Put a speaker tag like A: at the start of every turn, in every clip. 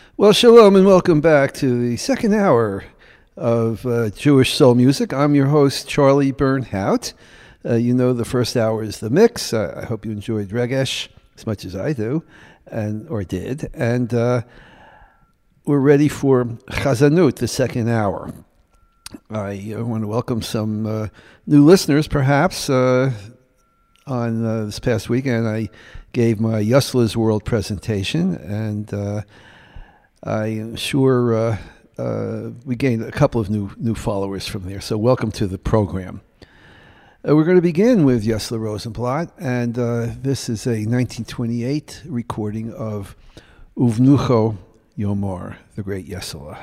A: Well, shalom and welcome back to the second hour of Jewish Soul Music. I'm your host, Charlie Bernhout. You know the first hour is the mix. I hope you enjoyed Regesh as much as I do, or did. And we're ready for Chazanut, the second hour. I want to welcome some new listeners, perhaps. On this past weekend, I gave my Yusla's World presentation, and I am sure we gained a couple of new followers from there. So welcome to the program. We're going to begin with Yesla Rosenblatt, and this is a 1928 recording of Uvnucho Yomor, the great Yesla.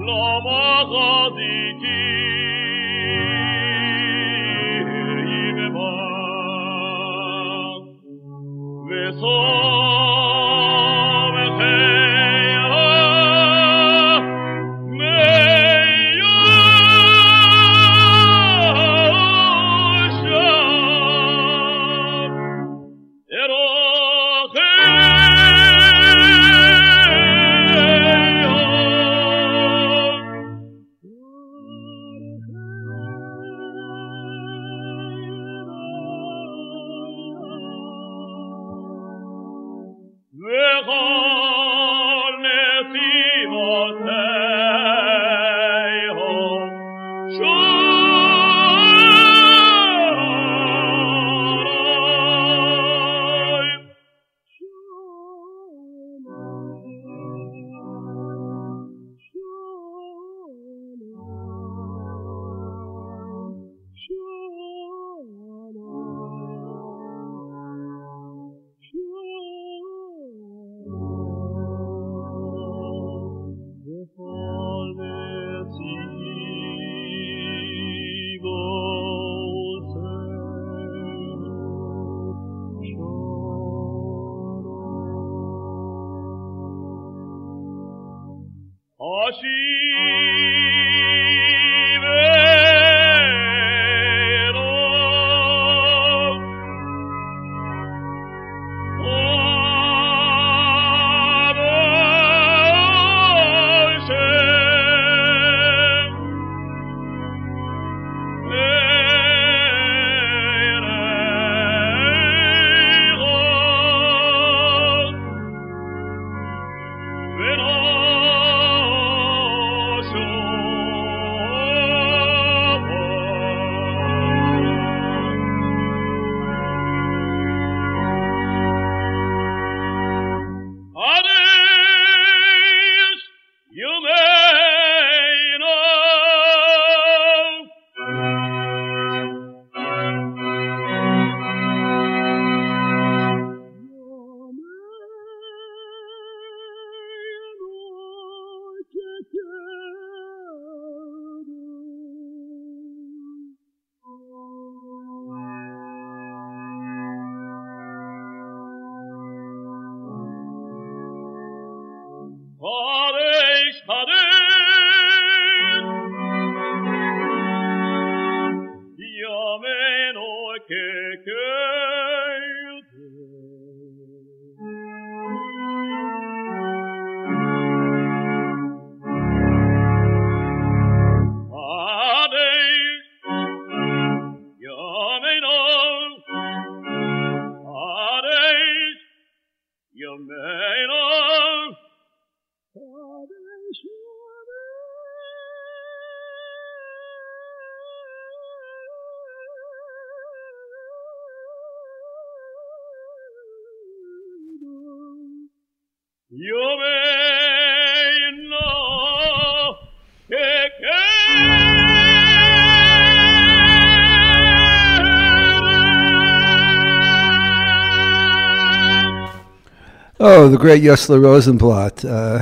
A: Oh, the great Yossele Rosenblatt.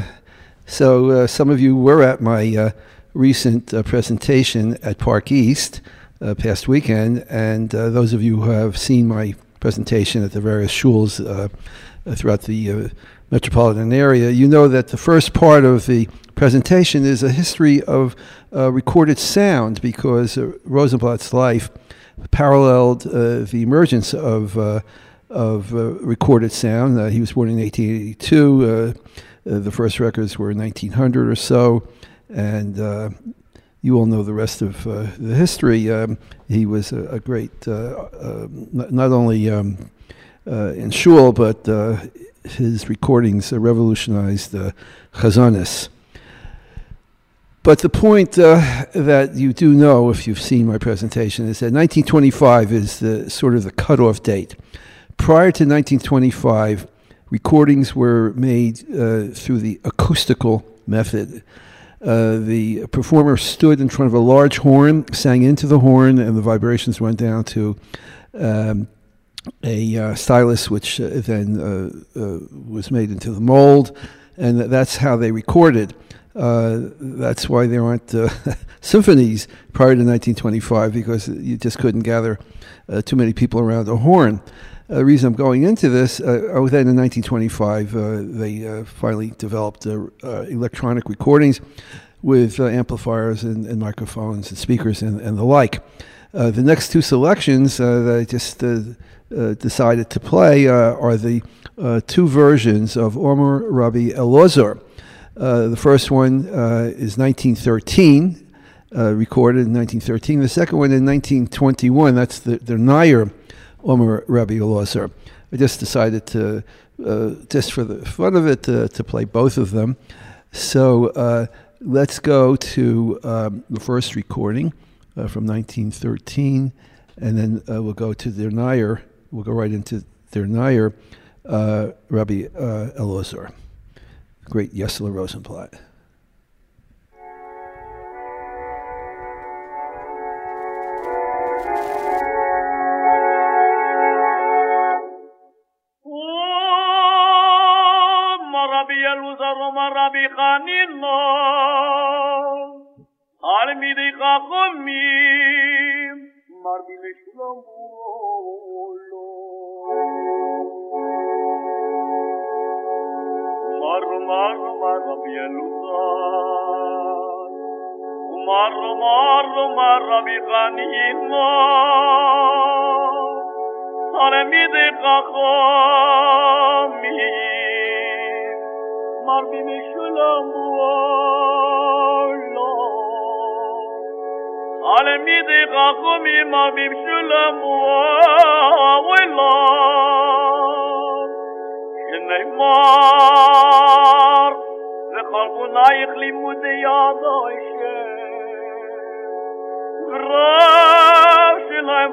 A: So some of you were at my recent presentation at Park East past weekend, and those of you who have seen my presentation at the various shuls throughout the metropolitan area, you know that the first part of the presentation is a history of recorded sound, because Rosenblatt's life paralleled the emergence of recorded sound. He was born in 1882. The first records were in 1900 or so, and you all know the rest of the history. He was a great, not only in shul, but his recordings revolutionized chazonis. But the point that you do know, if you've seen my presentation, is that 1925 is the sort of the cutoff date. Prior to 1925, recordings were made through the acoustical method. The performer stood in front of a large horn, sang into the horn, and the vibrations went down to a stylus, which then was made into the mold, and that's how they recorded. That's why there aren't symphonies prior to 1925, because you just couldn't gather too many people around a horn. The reason I'm going into this, then in 1925, they finally developed electronic recordings with amplifiers and microphones and speakers and the like. The next two selections that I just decided to play are the two versions of Omer Rabbi Elazar. The first one is 1913, recorded in 1913. The second one in 1921. That's the Nair Omer Rabbi Elazar. I just decided to, just for the fun of it, to play both of them. So let's go to the first recording from 1913, and then we'll go to their Nair. We'll go right into their Nair, Rabbi Elazar. Great Yesler Rosenblatt.
B: Rabbi Elazar, Rabbi Chanina, Talmidei Chachamim, Rabbi Shlomo. Rabbi Elazar, Rabbi Chanina, Talmidei Chachamim, Rabbi Shlomo. Talmidei Chachamim, Rabbi Shlomo. שנאמר וכל בונייך לימודי ידייכם רב שלהם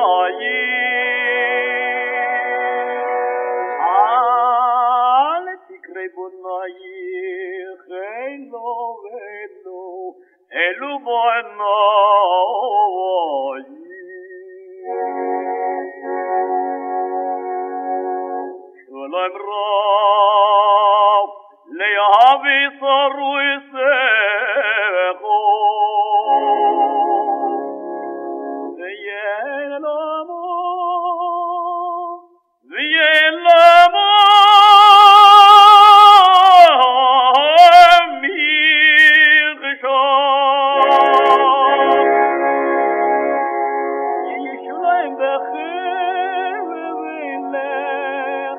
B: בונייך אל תקראי בונייך אלו בונייך Shalom Rav, le'avi saru isecho, v'yelamo, mirchah, yishulayim b'chir v'vilech,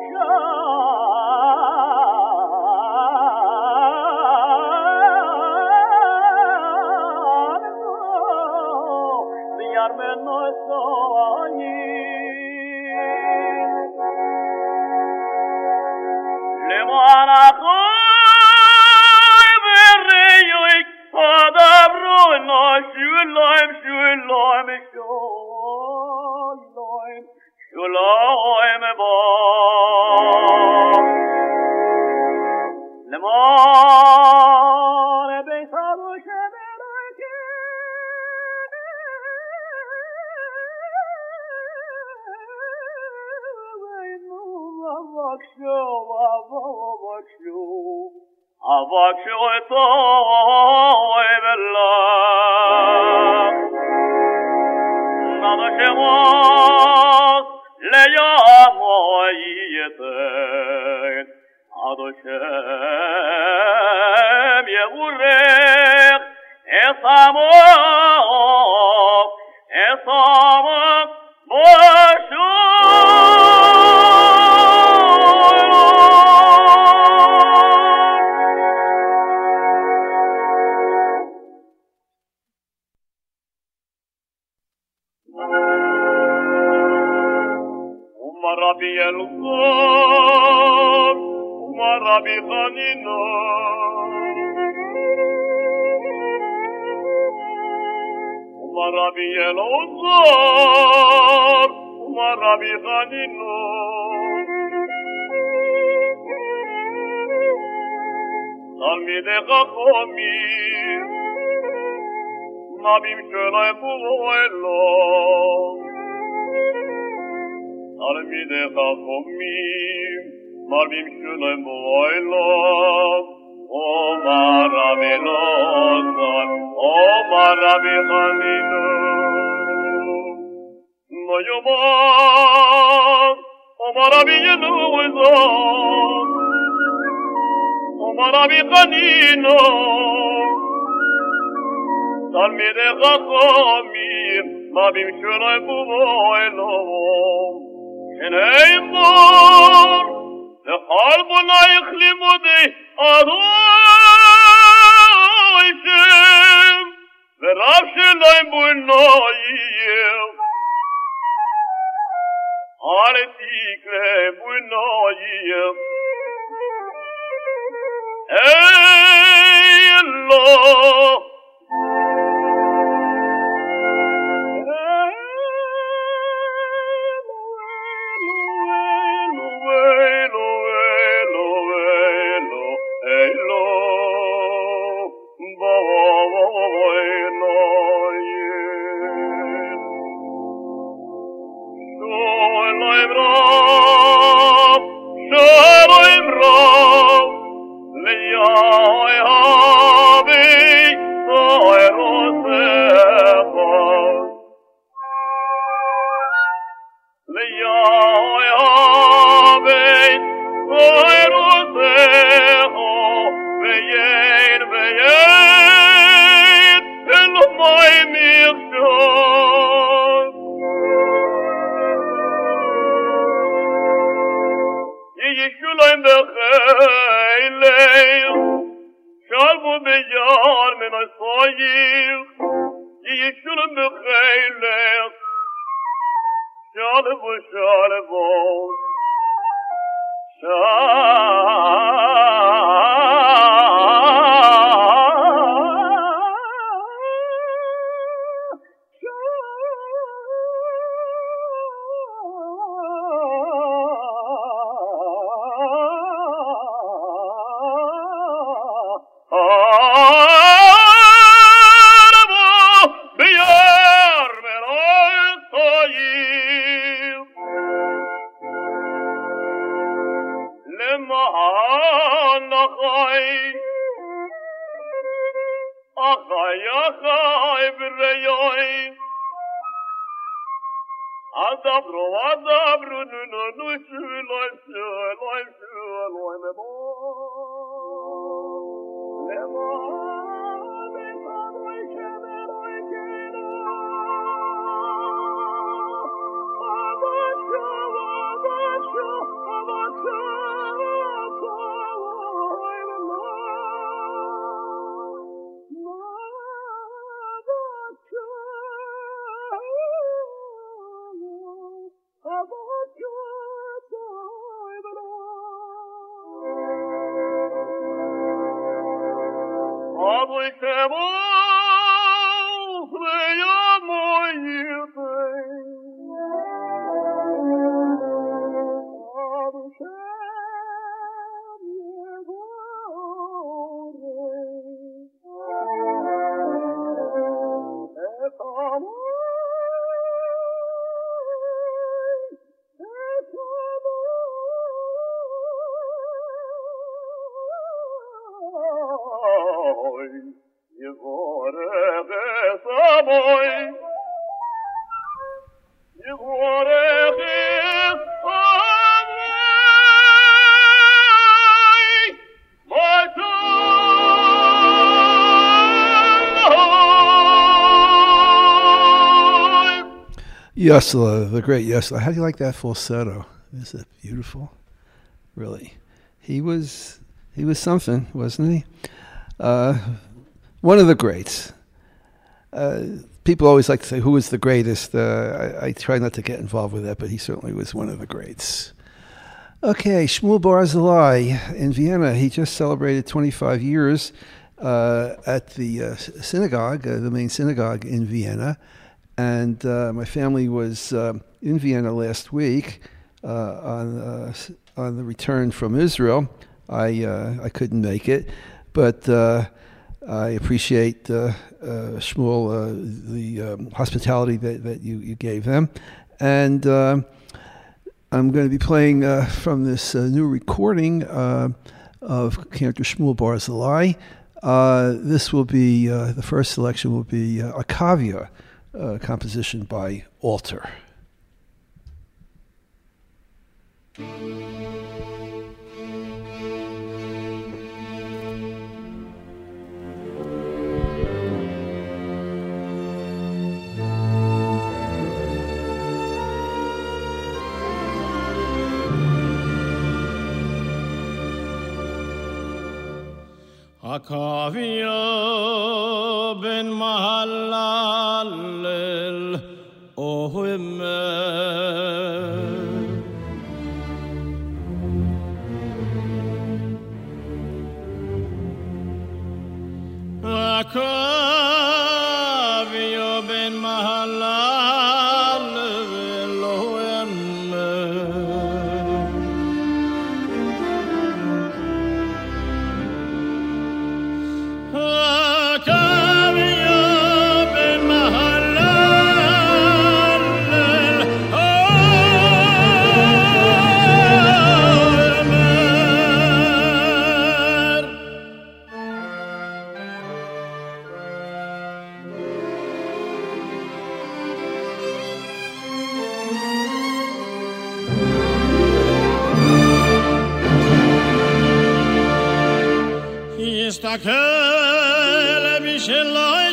B: Avakşu evellah Nadashemos leyamoyeten Adoshem yegurech esamok boshu Rabbi Elazar, Rabbi Chanina, Rabbi Elazar, Rabbi Chanina, Talmidei Chachamim, Rabbi Shlomo. Talmidei Chachamim, Rabbi Shlomo. Omar Rabbi Lozar, Omar Rabbi Chaninu. No Yomar, Omar Rabbi Yehuda, Omar Rabbi Chaninu. Talmidei Chachamim, Rabim Shulai Buvoilom, Shnei Mor, Lechal Bonaich Limodei Adonai Shem, V'Rav Shelai Bunoyim, Al Tikre Bunoyim, Elo.
A: Yesla, the great Yesla. How do you like that falsetto? Is it beautiful? Really, he was something, wasn't he? One of the greats. People always like to say, who was the greatest? I try not to get involved with that, but he certainly was one of the greats. Okay, Shmuel Barzilai in Vienna. He just celebrated 25 years at the synagogue, the main synagogue in Vienna. And my family was in Vienna last week on the return from Israel. I couldn't make it, but I appreciate Shmuel, the hospitality that you gave them. And I'm going to be playing from this new recording of Cantor Shmuel Barzilai. This will be, the first selection will be a Kavya composition by Alter.
C: Akavia ben Mahalalel Ohimer Akavia ben Mahalalel Ohimer Yistakele bishelai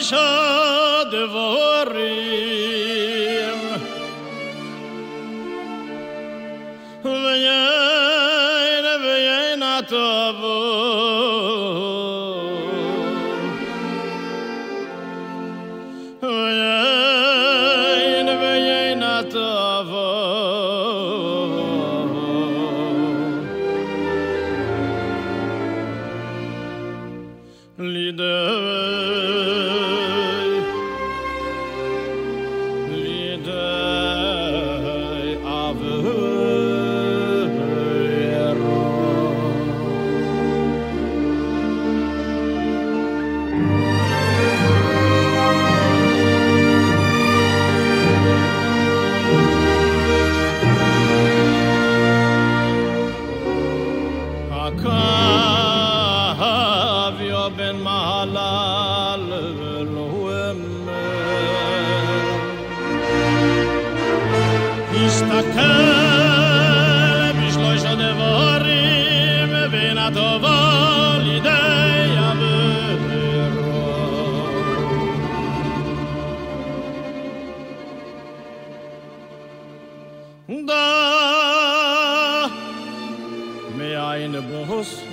C: shadvarim V'yein atavo V'yein atavo Lidei avero Akavia ben Mahalal Elohemer Yistakele bishloisha devarim ben atova lidei avero Da me'ayin boso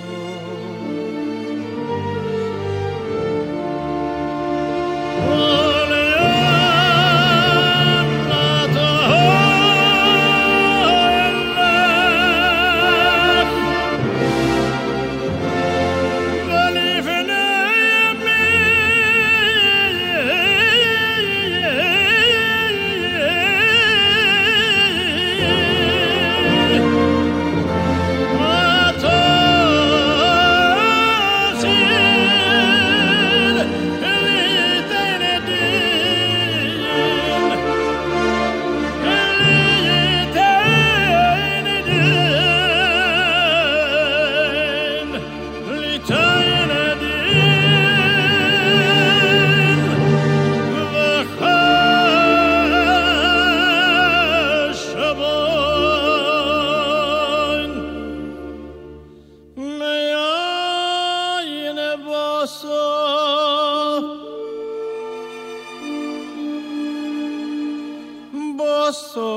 C: Boso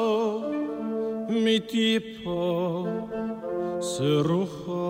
C: mitipo serucha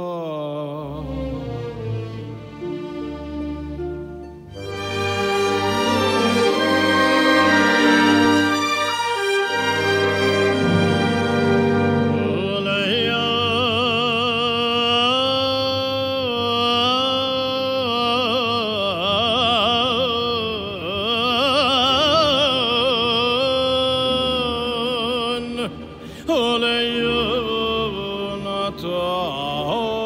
C: Ole yonata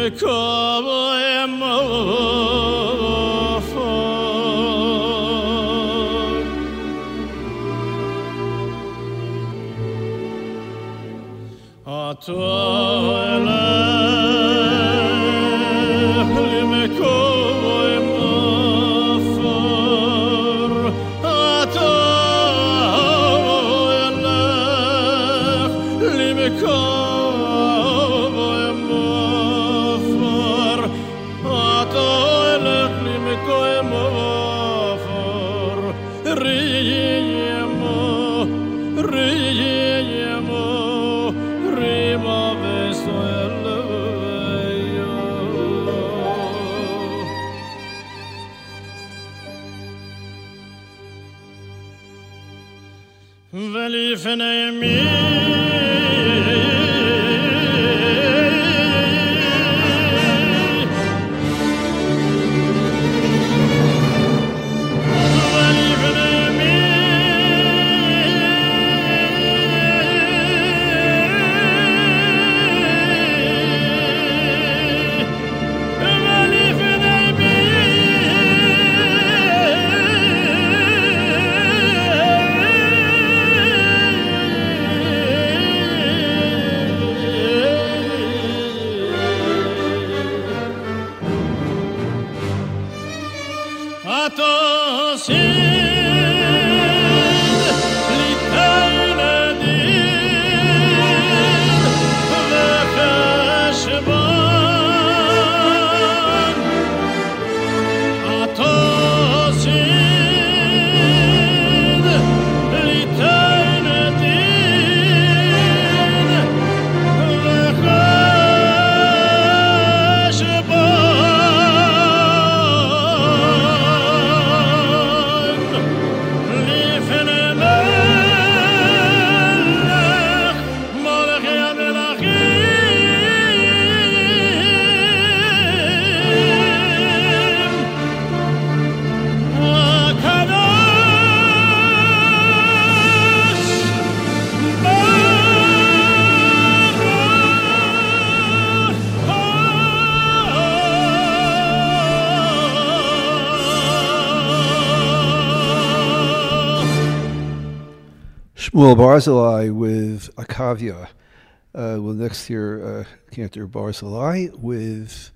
A: Shmuel Barzilai with Akavia. We'll next hear Cantor Barzilai with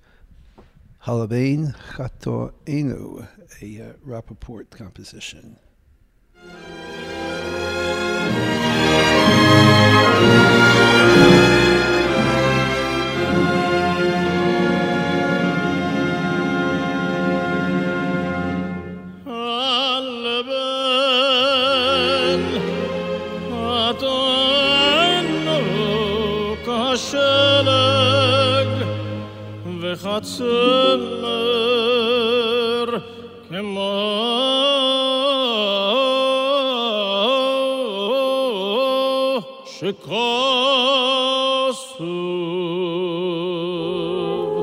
A: Halabein Chatoenu, a Rappaport composition.
C: וחצמר כמו שכוסו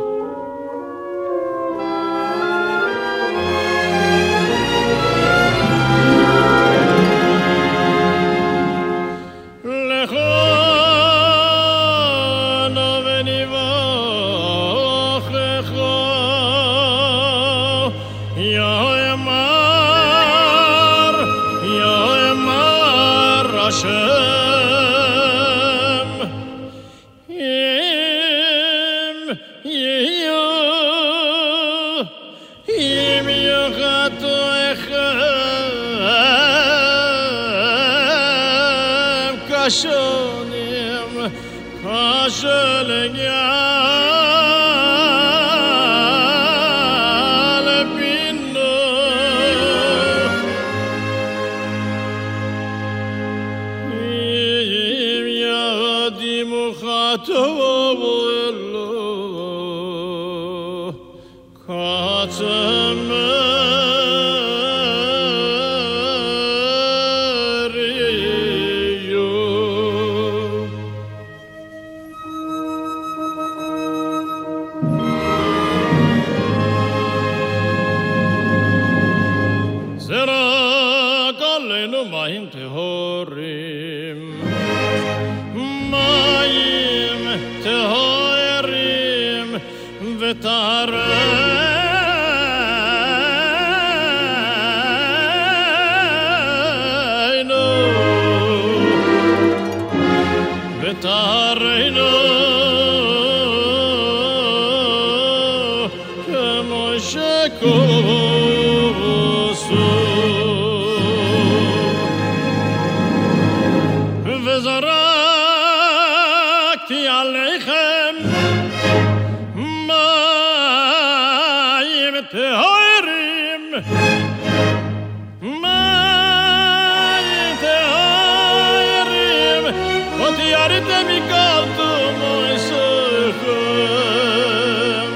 C: Kashonim, kasholenyal bino, im yadimu chatovo elo, katzem. מים טהורים, מים טהורים, ותהרנו כמו שכוסו וזרקתי עליכם מים טהורים ירדתם מגלתו מויסכם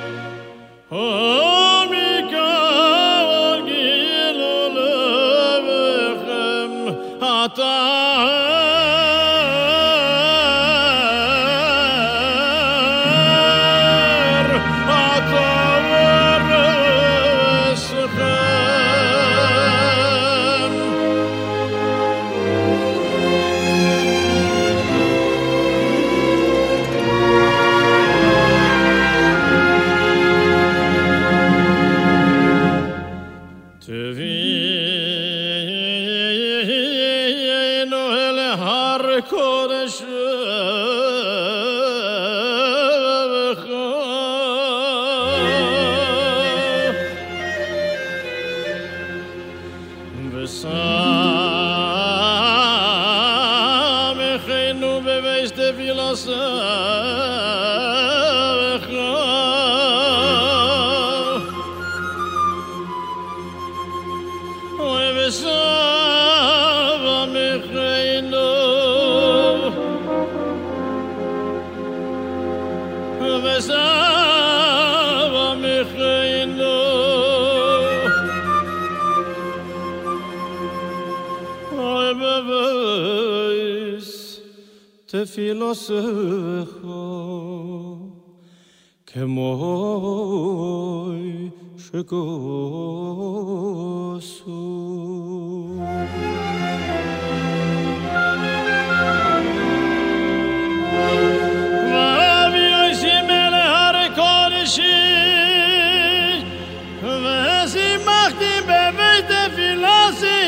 C: ומגל גילו לבכם ושמחנו בבית תפילתך כמוי שכוסו ואבי יויסים אל הר קודשי ושימחתי בבית תפילתי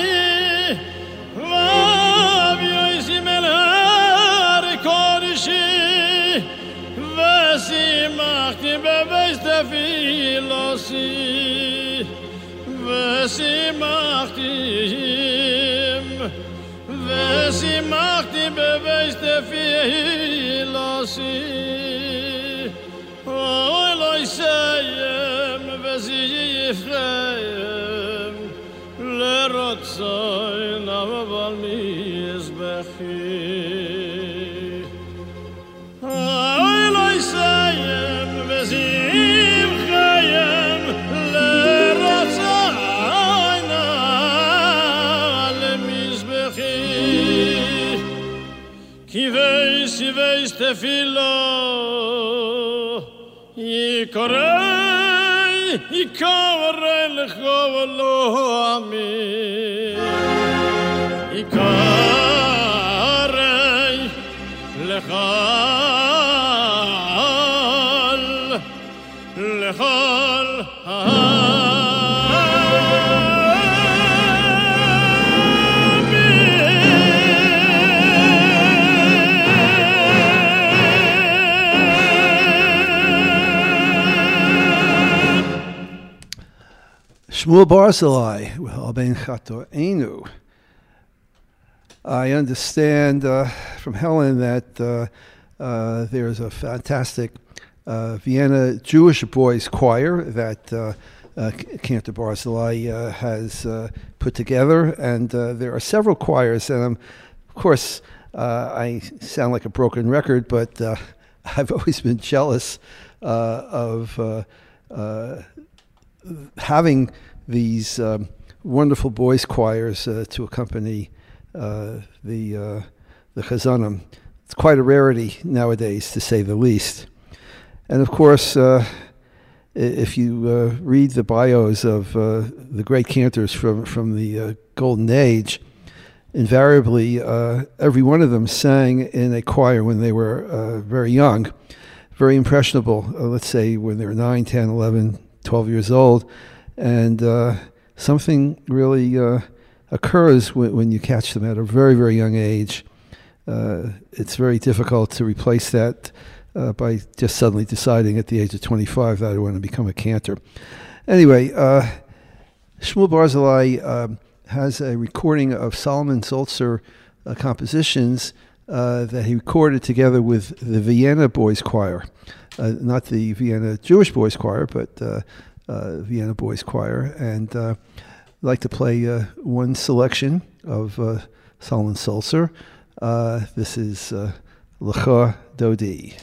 C: ואבי יויסים אל הר קודשי ושימחתי בבית תפילתי ושימחתי בבית תפילתי אוי לא יסיים ושיפרם לרצוי נבל מזבחי אוי לא יסיים ושיפרם לרצוי נבל מזבחי כי וייס תפילו יקרא לך ולא אמין יקרא לך לכל
A: Shmuel Barzilai, Albein Chatoenu. I understand from Helen that there's a fantastic Vienna Jewish boys choir that Cantor Barzilai has put together, and there are several choirs. And of course, I sound like a broken record, but I've always been jealous of having these wonderful boys choirs to accompany the chazanim. It's quite a rarity nowadays, to say the least. And of course, if you read the bios of the great cantors from the Golden Age, invariably every one of them sang in a choir when they were very young. very impressionable, let's say when they're 9, 10, 11, 12 years old. And something really occurs when you catch them at a very, very young age. It's very difficult to replace that by just suddenly deciding at the age of 25 that I want to become a cantor. Anyway, Shmuel Barzilai has a recording of Solomon Sulzer compositions that he recorded together with the Vienna Boys Choir. Not the Vienna Jewish Boys Choir, but Vienna Boys Choir. And I'd like to play one selection of Solomon Sulzer. This is Lecha Dodi.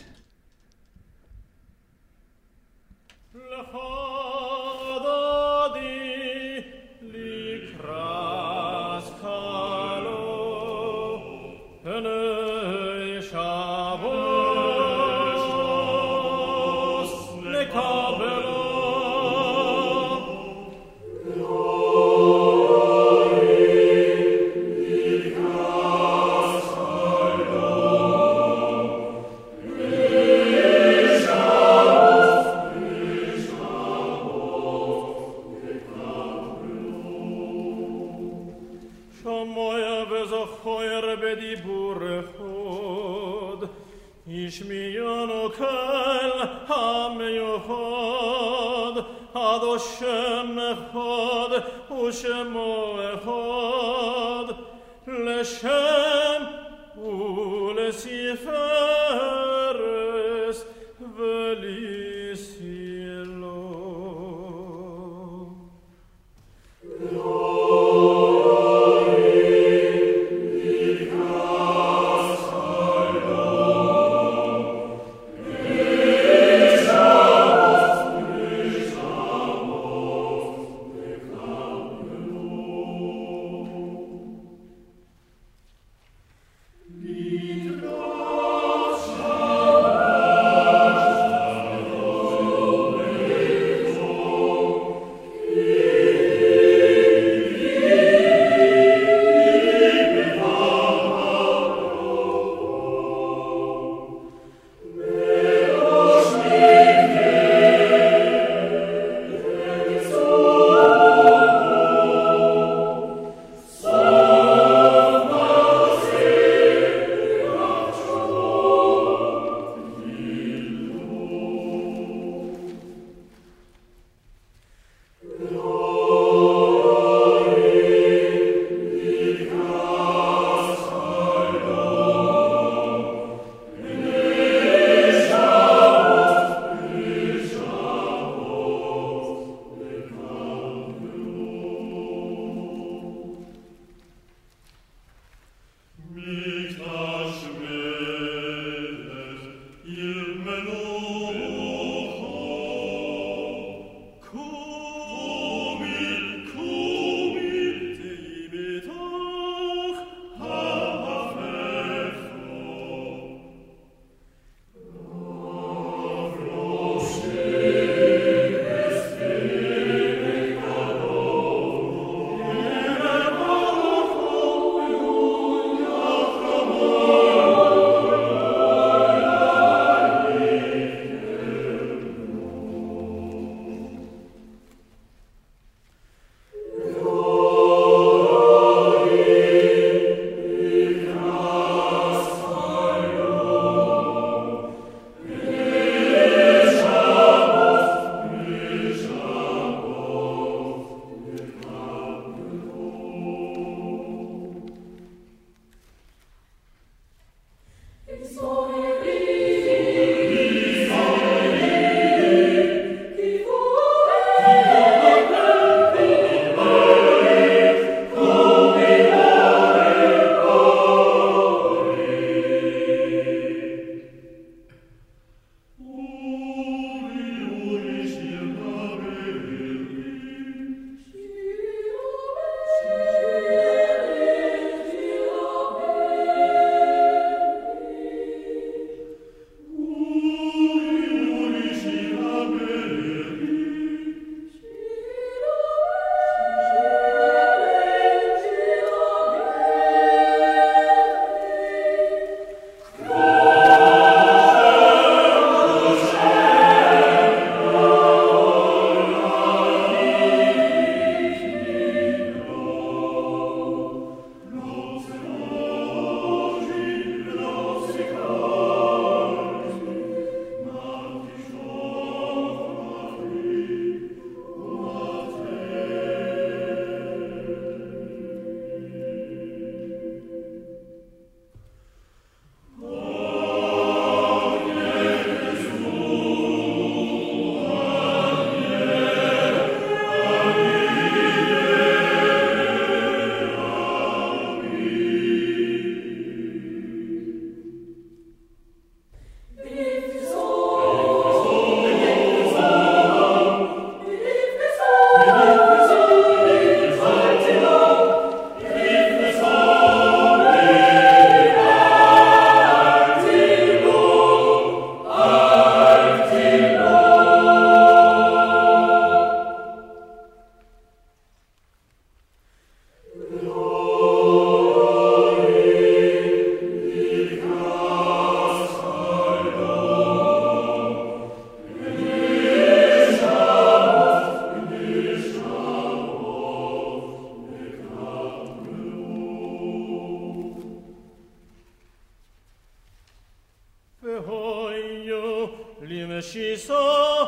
C: ושיסו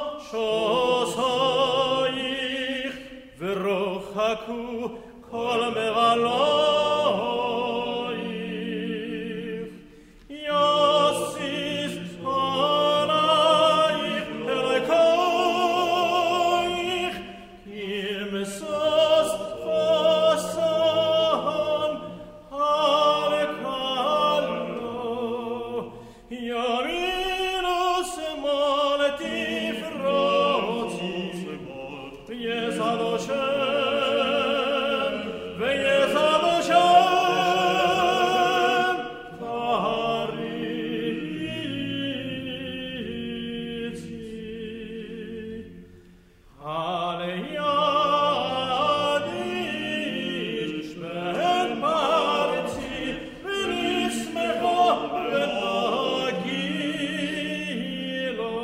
C: שוסייך ורוחקו כל מרלויך יוסיס עלייך אלוקויך כי משוש חסון הלקלו ימינו שמאל תפרוצי יסעדו שם ויסעדו שם פריצי על ידיש בין פרצי ונשמחו ונגילו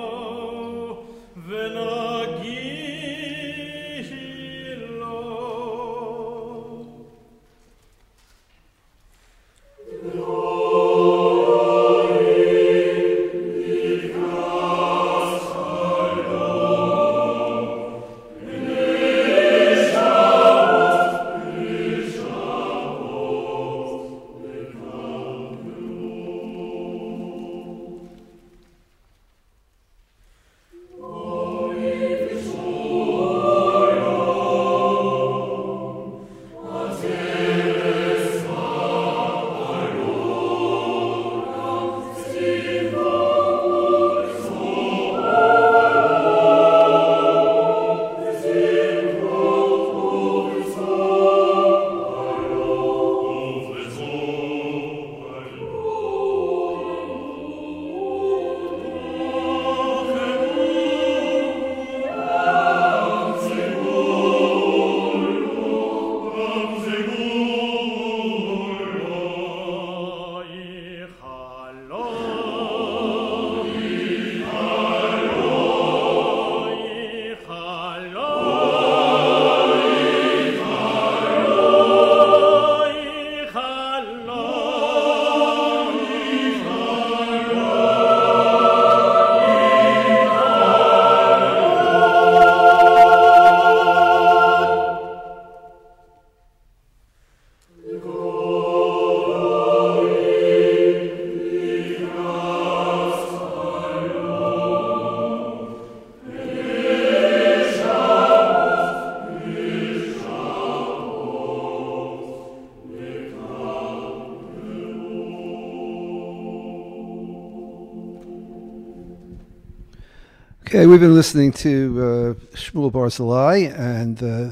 A: Okay, we've been listening to Shmuel Barzilai and the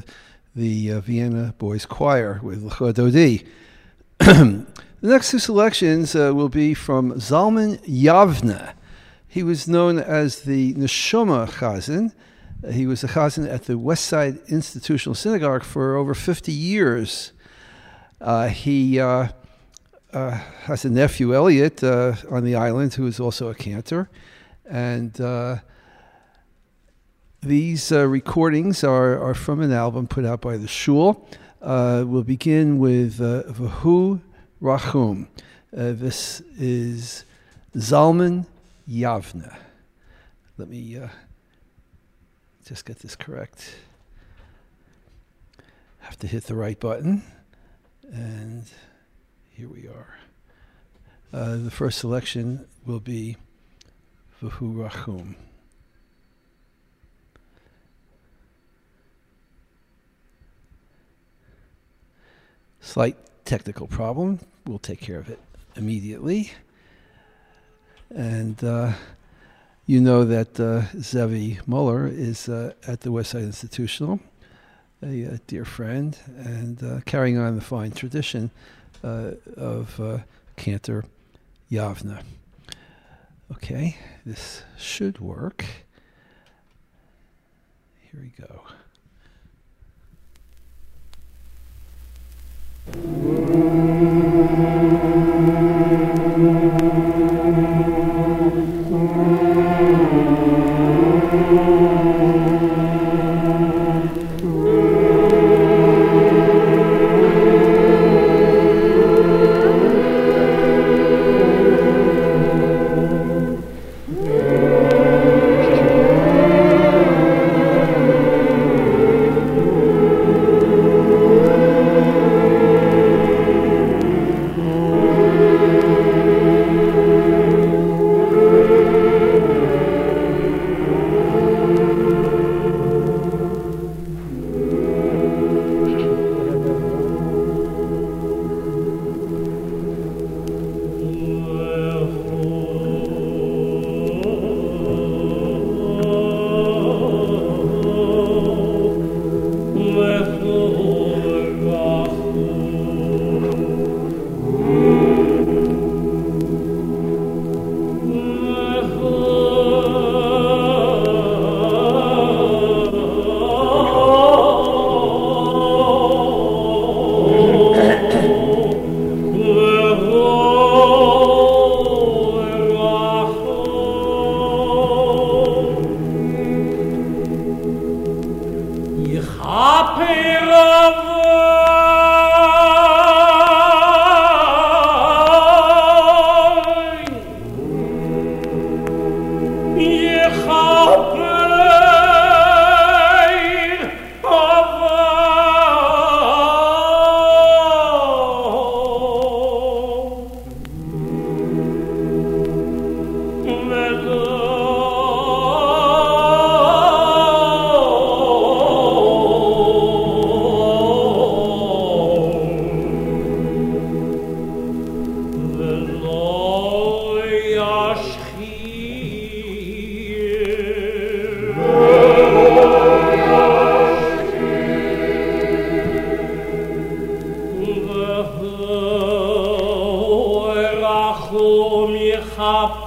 A: Vienna Boys Choir with L'cha Dodi. The next two selections will be from Zalman Yavne. He was known as the Neshama Chazan. He was a Chazan at the West Side Institutional Synagogue for over 50 years. He has a nephew, Elliot, on the island, who is also a cantor. And these recordings are from an album put out by the Shul. We'll begin with Vahu Rachum. This is Zalman Yavne. Let me just get this correct. Have to hit the right button. And here we are. The first selection will be Vahu Rachum. Slight technical problem. We'll take care of it immediately. And you know that Zevi Muller is at the West Side Institutional, a dear friend, and carrying on the fine tradition of Cantor Yavne. Okay, this should work. Here we go.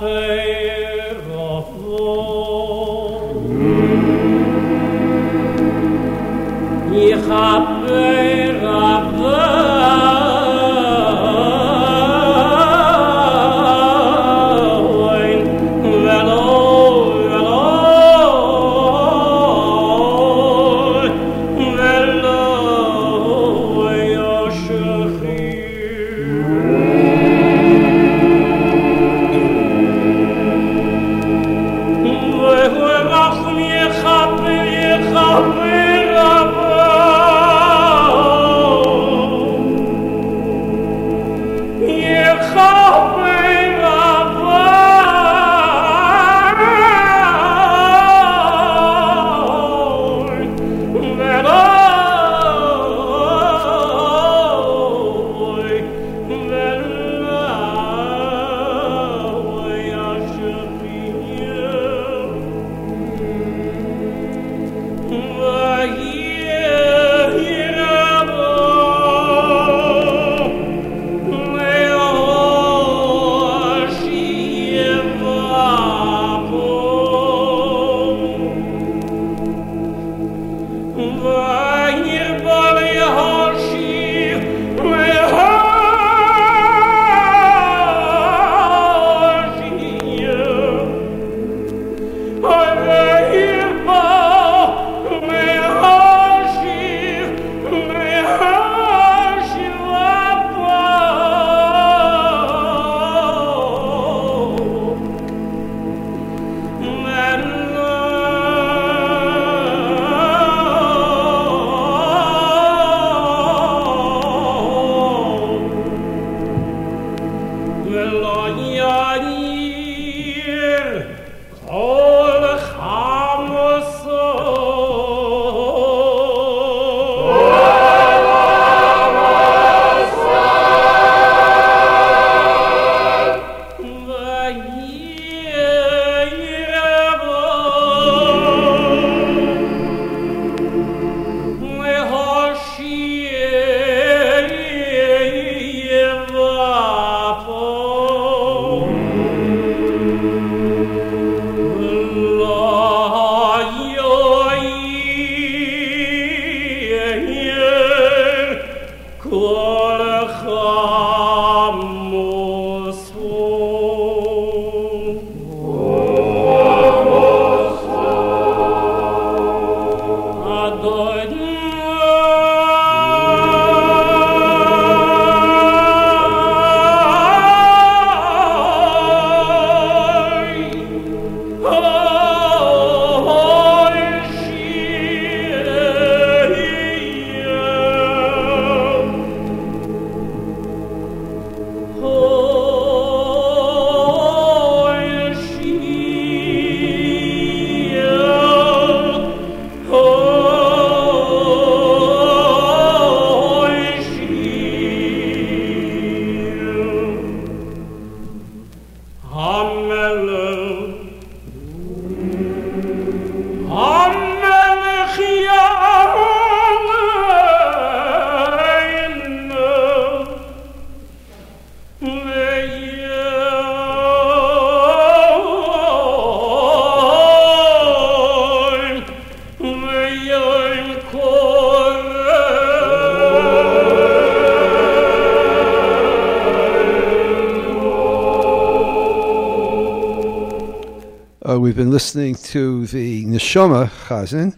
A: We've been listening to the Neshama Chazan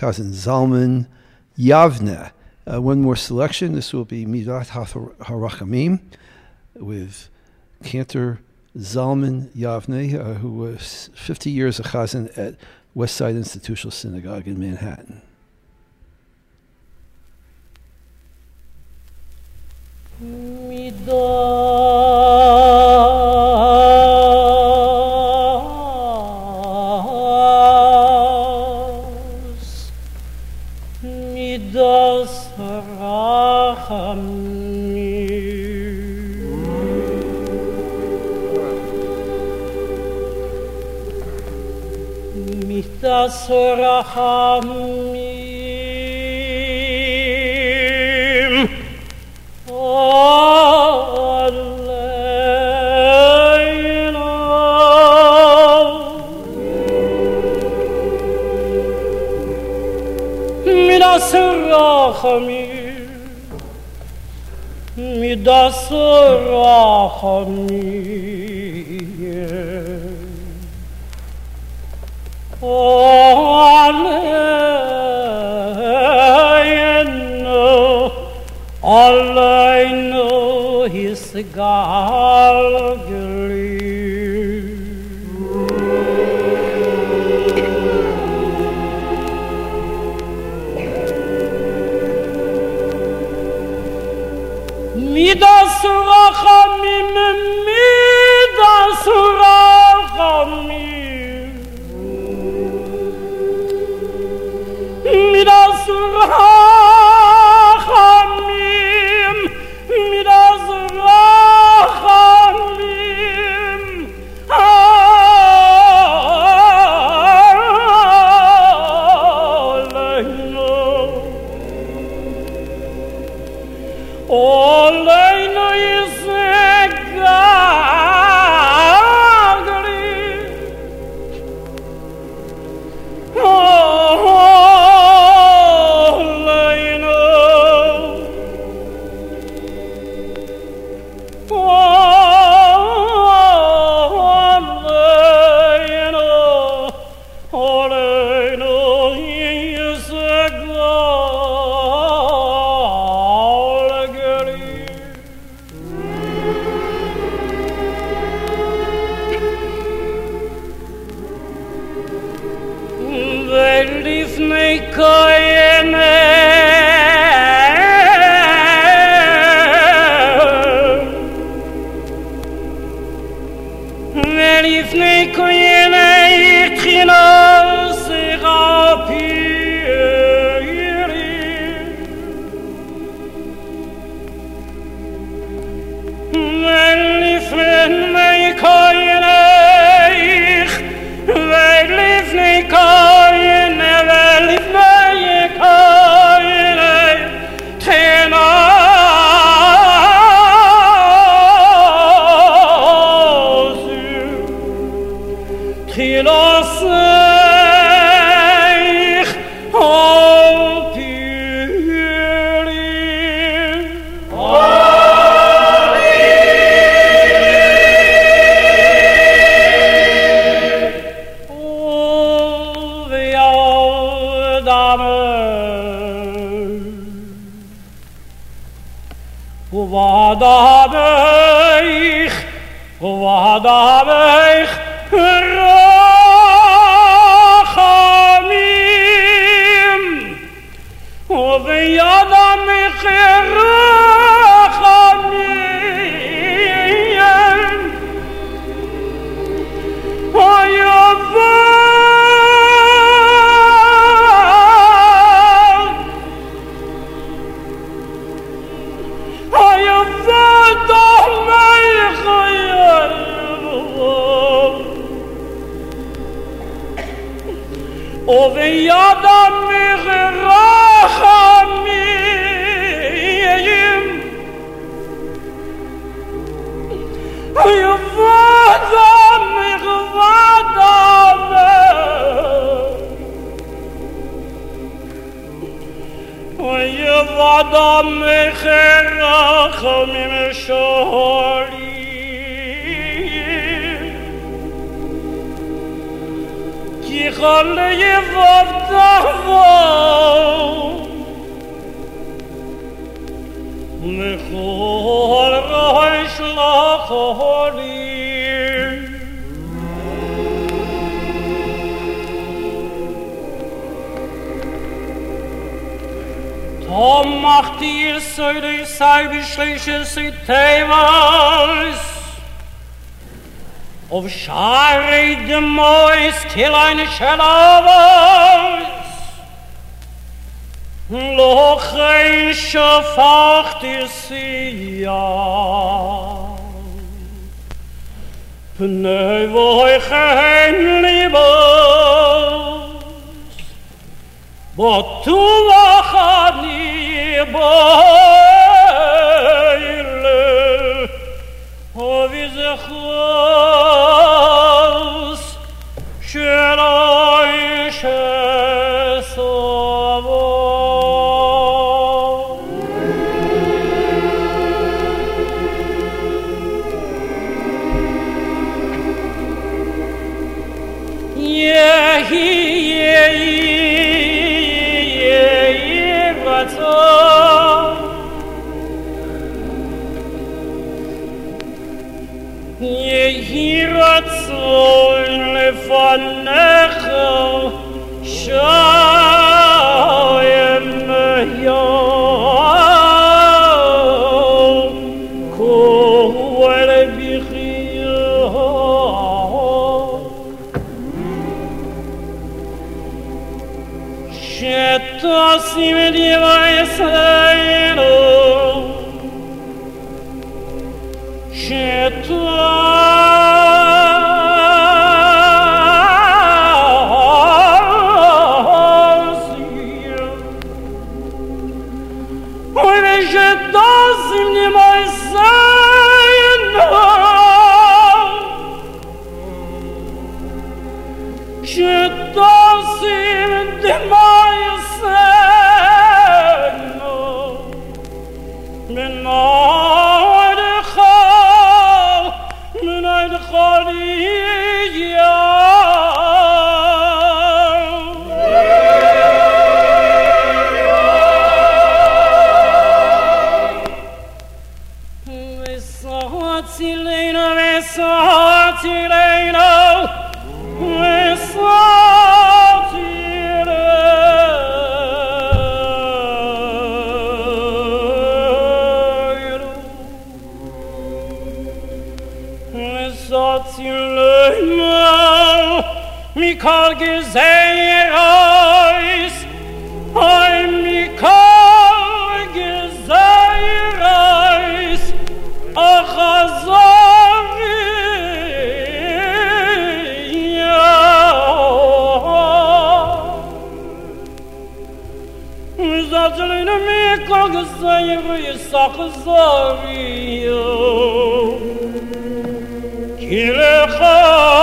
A: Zalman Yavne. One more selection. This will be Midat HaRachamim with Cantor Zalman Yavne, who was 50 years a Chazan at Westside Institutional Synagogue in Manhattan.
D: Midas Rachamim Aleinu
C: מידס רחמים, מידס רחמים. Alleinu hisgalgeli. Midas rachamim, midas rachamim, midas rachamim, midas rachamim, Oleinu yisegagli. Oleinu. Oleinu yisegagli. Velifnei koyenem, velifnei koyenei tchina serapiri, velifnei koyenei, velifnei Vadabeich rachamim, v'yadamich rachamim, v'yadamich rachamim, v'yadamich v'yadamich rachamim sholi. Yichol yevavdavu mechol rosh lacholim. Tom machti yisoyde sai b'shleishes tevas of Shari de Mois till eine Shalavos Lochein Shafacht Isiya Pnei Voichein Libos Botulachani Boile Ovizechos Sheloi Shesavos יהי רצון לפניך שם יום כל בחייה שתשים דברינו Mikal Gezeirus, I Mikal Gezeirus, Achazariya. Zatlina Mikal Gezeirus, Achazariya. Kilecha.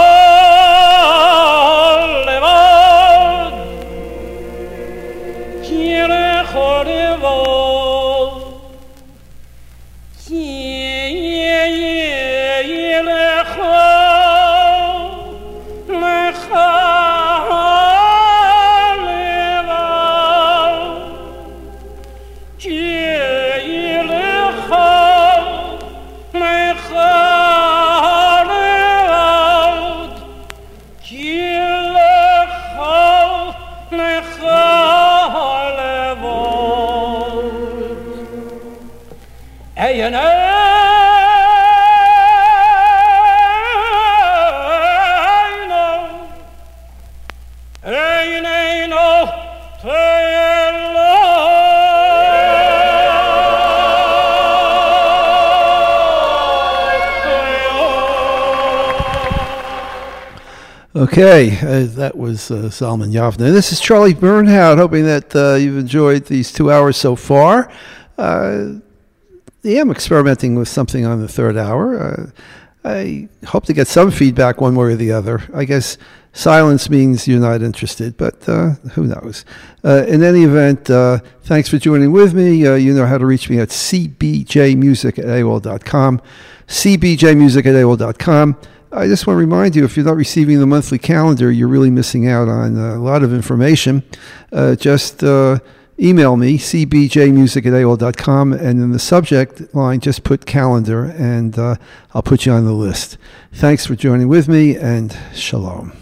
A: Okay, that was Zalman Yavne. This is Charlie Bernhout, hoping that you've enjoyed these 2 hours so far. I am experimenting with something on the third hour. I hope to get some feedback one way or the other. I guess silence means you're not interested, but who knows? In any event, thanks for joining with me. You know how to reach me at cbjmusic@aol.com, cbjmusic@aol.com. I just want to remind you, if you're not receiving the monthly calendar, you're really missing out on a lot of information. Just email me, cbjmusic@aol.com, and in the subject line, just put calendar, and I'll put you on the list. Thanks for joining with me, and shalom.